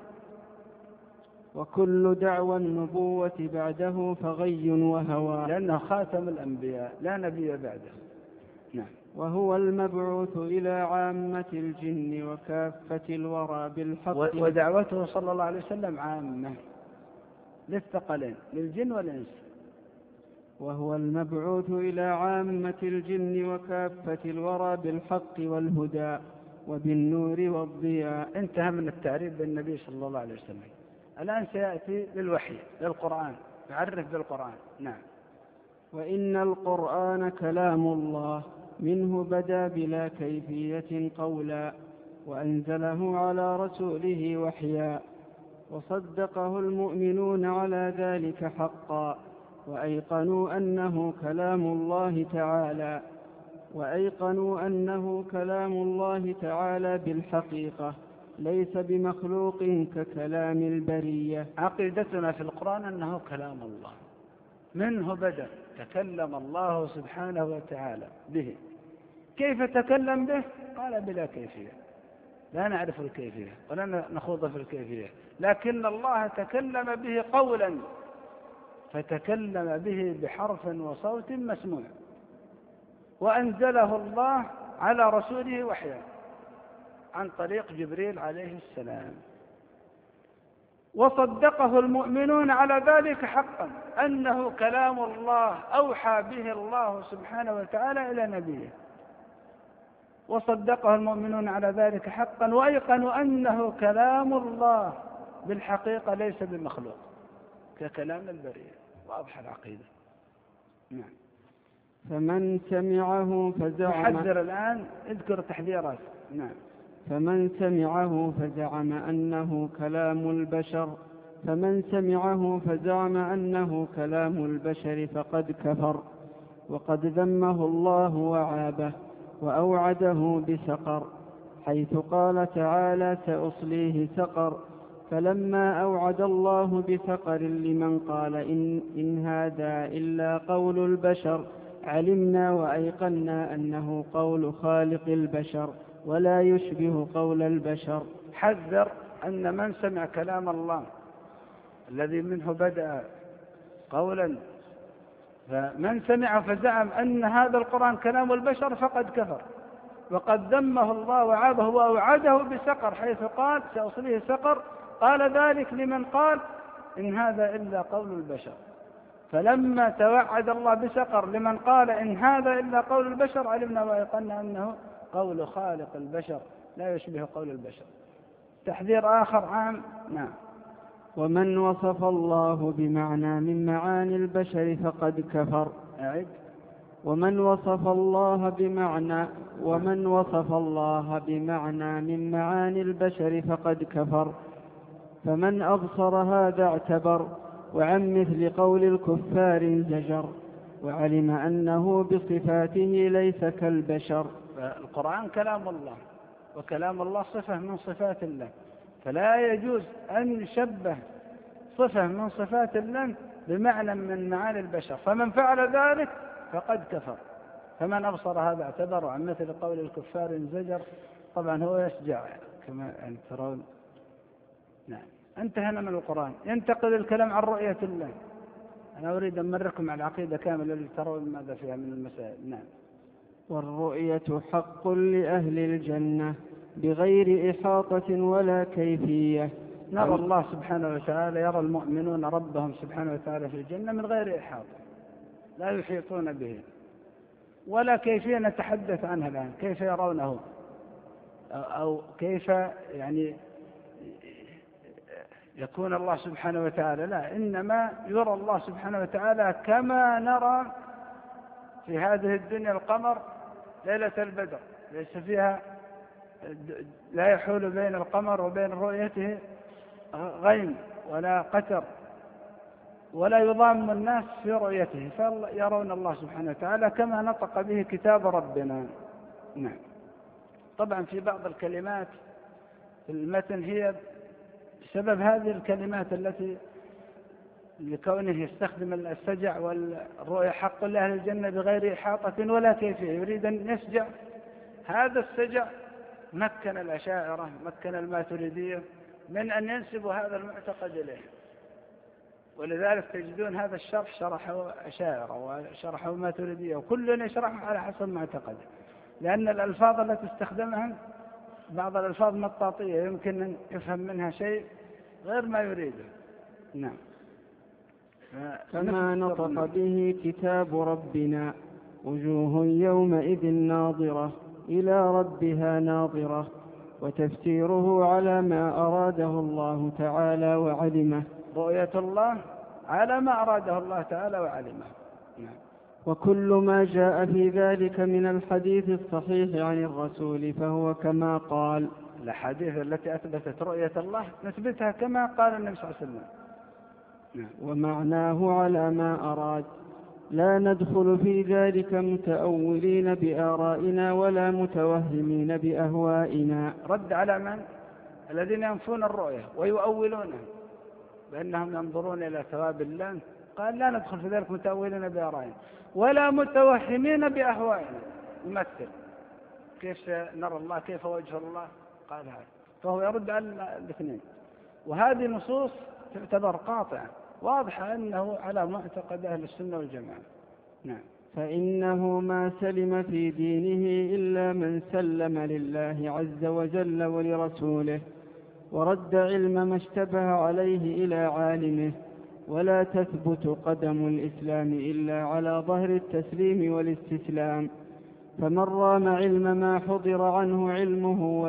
وكل دعوى النبوة بعده فغي وهوى، لأنه خاتم الأنبياء لا نبي بعده. نعم. وهو المبعوث إلى عامة الجن وكافة الورى بالحق. ودعوته صلى الله عليه وسلم عامة للثقلين، للجن والإنس. وهو المبعوث إلى عامة الجن وكافة الورى بالحق والهدى وبالنور والضياء. انتهى من التعريف بالنبي صلى الله عليه وسلم. الآن سيأتي للوحي، للقرآن، يعرف بالقرآن. نعم. وإن القرآن كلام الله منه بدا بلا كيفية قولا، وأنزله على رسوله وحيا، وصدقه المؤمنون على ذلك حقا، وأيقنوا أنه كلام الله تعالى بالحقيقة ليس بمخلوق ككلام البرية. عقيدتنا في القرآن أنه كلام الله، منه بدأ، تكلم الله سبحانه وتعالى به. كيف تكلم به؟ قال بلا كيفية، لا نعرف الكيفية ولا نخوض في الكيفية، لكن الله تكلم به قولا، فتكلم به بحرف وصوت مسموع، وأنزله الله على رسوله وحيا عن طريق جبريل عليه السلام، وصدقه المؤمنون على ذلك حقا أنه كلام الله أوحى به الله سبحانه وتعالى إلى نبيه، وصدقه المؤمنون على ذلك حقا وأيقنوا أنه كلام الله بالحقيقة ليس بمخلوق ككلام البرية. واضح العقيدة. نعم. فمن سمعه فزعم. نحذر الآن، اذكر تحذيرات. نعم. فمن سمعه فزعم أنه كلام البشر فقد كفر، وقد ذمه الله وعابه وأوعده بسقر، حيث قال تعالى: سأصليه سقر. فلما أوعد الله بسقر لمن قال إن هذا إلا قول البشر، علمنا وأيقنا أنه قول خالق البشر ولا يشبه قول البشر. حذر أن من سمع كلام الله الذي منه بدأ قولا، فمن سمع فزعم أن هذا القرآن كلام البشر فقد كفر، وقد ذمه الله وعابه وأوعده بسقر، حيث قال: سأصليه سقر. قال ذلك لمن قال إن هذا إلا قول البشر. فلما توعد الله بسقر لمن قال إن هذا إلا قول البشر، علمنا وأيقنا أنه قول خالق البشر لا يشبه قول البشر. تحذير آخر عام. نعم. ومن وصف الله بمعنى من معاني البشر فقد كفر. أعد. ومن وصف الله بمعنى من معاني البشر فقد كفر. فمن أبصر هذا اعتبر، وعن مثل قول الكفار انزجر، وعلم أنه بصفاته ليس كالبشر. القرآن كلام الله، وكلام الله صفة من صفات الله، فلا يجوز أن نشبه صفة من صفات الله بمعنى من معاني البشر، فمن فعل ذلك فقد كفر. فمن أبصر هذا اعتبر، وعن مثل قول الكفار انزجر. طبعا هو يشجع كما ترون. نعم، انتهينا من القرآن. ينتقل الكلام عن رؤية الله. أنا أريد أن أمركم على العقيدة كاملة لترون ماذا فيها من المسائل. نعم. والرؤية حق لأهل الجنة بغير إحاطة ولا كيفية. نرى الله سبحانه وتعالى، يرى المؤمنون ربهم سبحانه وتعالى في الجنة من غير إحاطة، لا يحيطون به، ولا كيفية نتحدث عنها الآن، كيف يرونه أو كيف يعني يكون الله سبحانه وتعالى. لا، إنما يرى الله سبحانه وتعالى كما نرى في هذه الدنيا القمر ليلة البدر، ليس فيها، لا يحول بين القمر وبين رؤيته غيم ولا قتر، ولا يضام الناس في رؤيته، فيرون الله سبحانه وتعالى كما نطق به كتاب ربنا. نعم. طبعا في بعض الكلمات في المتن هي بسبب هذه الكلمات التي لكونه يستخدم السجع والرؤية حق لأهل الجنة بغير إحاطة ولا كيفية، يريد أن يسجع هذا السجع. مكن الأشاعرة، مكن الماتريدية من أن ينسبوا هذا المعتقد إليه، ولذلك تجدون هذا الشرح شرحه أشاعرة وشرحه ماتريدية، وكل يشرحه على حسب معتقده، لأن الألفاظ التي استخدمها بعض الألفاظ مطاطية يمكن أن يفهم منها شيء غير ما يريده. نعم. كما نطق به كتاب ربنا وجوه يومئذ ناظرة إلى ربها ناظرة، وتفسيره على ما أراده الله تعالى وعلمه. رؤية الله على ما أراده الله تعالى وعلمه. نعم. وكل ما جاء في ذلك من الحديث الصحيح عن الرسول فهو كما قال. الحديث التي أثبتت رؤية الله نثبتها كما قال النبي صلى الله عليه وسلم. نعم. ومعناه على ما أراد، لا ندخل في ذلك متأولين بآرائنا ولا متوهمين بأهوائنا. رد على من؟ الذين ينفون الرؤية ويؤولونها بأنهم ينظرون إلى ثواب الله، قال لا ندخل في ذلك متأولين بآرائنا ولا متوهمين بأهوائنا. يمثل كيف نرى الله، كيف وجه الله، قال هذا، فهو يرد على الاثنين. وهذه نصوص تعتبر قاطعة واضحة أنه على معتقد أهل السنة والجماعة. نعم. فإنه ما سلم في دينه إلا من سلم لله عز وجل ولرسوله، ورد علم ما اشتبه عليه إلى عالمه، ولا تثبت قدم الإسلام إلا على ظهر التسليم والاستسلام. فمن رام علم ما حضر عنه علمه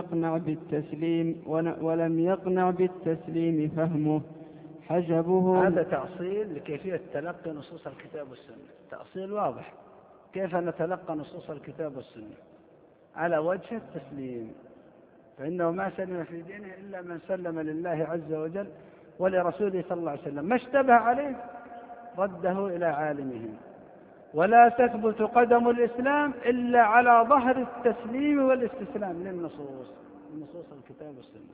ولم يقنع بالتسليم فهمه حجبه. هذا تأصيل لكيفية تلقي نصوص الكتاب والسنة، تأصيل واضح كيف نتلقى نصوص الكتاب والسنة على وجه التسليم. فإنه ما سلم في دينه إلا من سلم لله عز وجل ولرسوله صلى الله عليه وسلم، ما اشتبه عليه رده إلى عالمه. ولا تثبت قدم الإسلام إلا على ظهر التسليم والاستسلام للنصوص، نصوص الكتاب والسنة.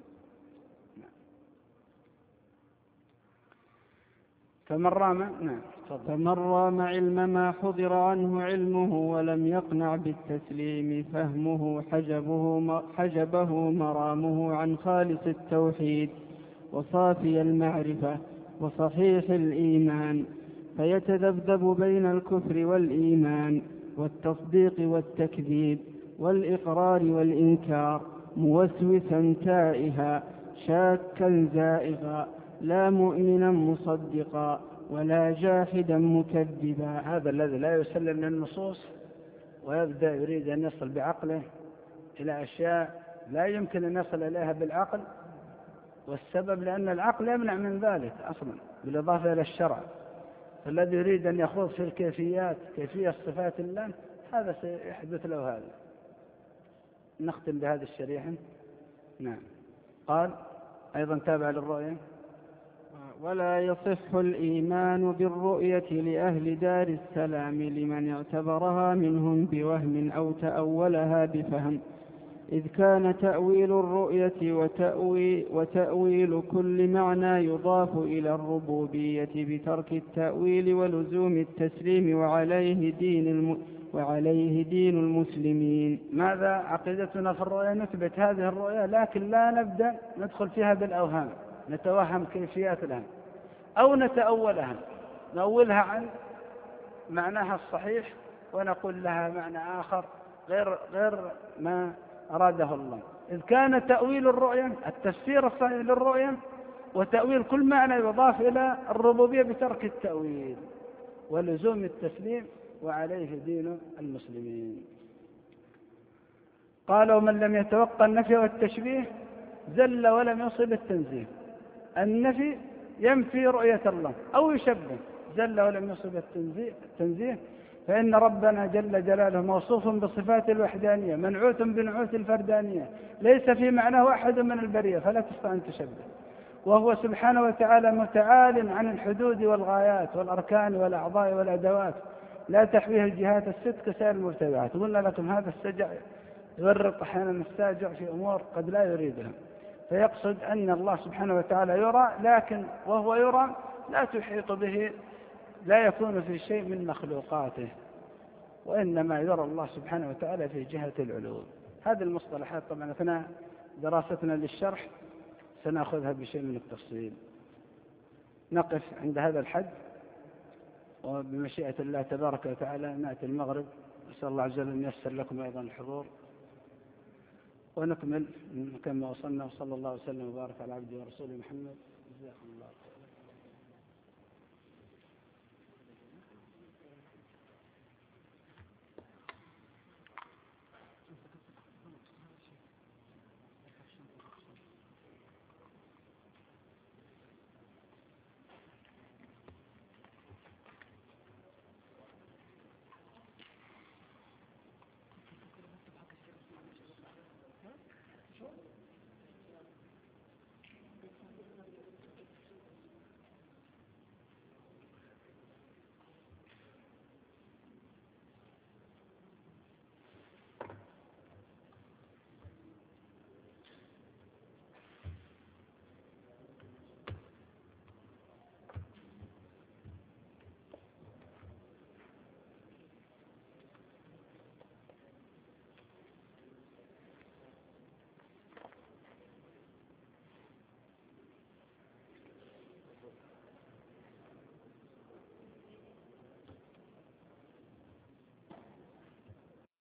فمن رام علم ما حضر عنه علمه ولم يقنع بالتسليم فهمه حجبه مرامه عن خالص التوحيد وصافي المعرفة وصحيح الإيمان، فيتذبذب بين الكفر والإيمان والتصديق والتكذيب والإقرار والإنكار، موسوسا تائها شاكا زائغا، لا مؤمنا مصدقا ولا جاحدا مكذبا. هذا الذي لا يسلم للنصوص ويبدأ يريد أن يصل بعقله إلى أشياء لا يمكن أن يصل إليها بالعقل، والسبب لأن العقل يمنع من ذلك أصلا بالإضافة إلى الشرع. فالذي يريد أن يخوض في الكيفيات كيفية صفات الله هذا سيحدث له هذا. نختم بهذه الشريحة. نعم. قال أيضا تابع للرؤية: ولا يصح الإيمان بالرؤية لأهل دار السلام لمن اعتبرها منهم بوهم أو تأولها بفهم، إذ كان تأويل الرؤية وتأويل كل معنى يضاف إلى الربوبية بترك التأويل ولزوم التسليم وعليه دين المسلمين. ماذا عقيدتنا في الرؤية؟ نثبت هذه الرؤية، لكن لا نبدأ ندخل فيها بالأوهام، نتوهم كيفيات لها أو نتأولها، نأولها عن معناها الصحيح ونقول لها معنى آخر غير ما أراده الله. إذ كان تأويل الرؤية التفسير الصحيح للرؤية وتأويل كل معنى يضاف إلى الربوبية بترك التأويل ولزوم التسليم وعليه دين المسلمين. قالوا: من لم يتوقع النفي والتشبيه زل ولم يصب التنزيه. النفي ينفي رؤية الله أو يشبه، زل ولم يصب التنزيه، فإن ربنا جل جلاله موصوف بصفات الوحدانية منعوت بنعوت الفردانية، ليس في معناه أحد من البرية فلا تستطيع أن تشبه. وهو سبحانه وتعالى متعال عن الحدود والغايات والأركان والأعضاء والأدوات، لا تحويه الجهات الست كسائر المبتدعات. قلنا لكم هذا السجع يورط أحيانا الساجع في أمور قد لا يريدها، فيقصد أن الله سبحانه وتعالى يرى، لكن وهو يرى لا تحيط به، لا يكون في شيء من مخلوقاته، وإنما يرى الله سبحانه وتعالى في جهة العلو. هذه المصطلحات طبعا أثناء دراستنا للشرح سنأخذها بشيء من التفصيل. نقف عند هذا الحد، وبمشيئة الله تبارك وتعالى نأتي المغرب، نسأل الله عز وجل أن ييسر لكم أيضا الحضور، ونكمل كما وصلنا. وصلى الله وسلم وبارك على عبده ورسوله محمد. جزاكم الله.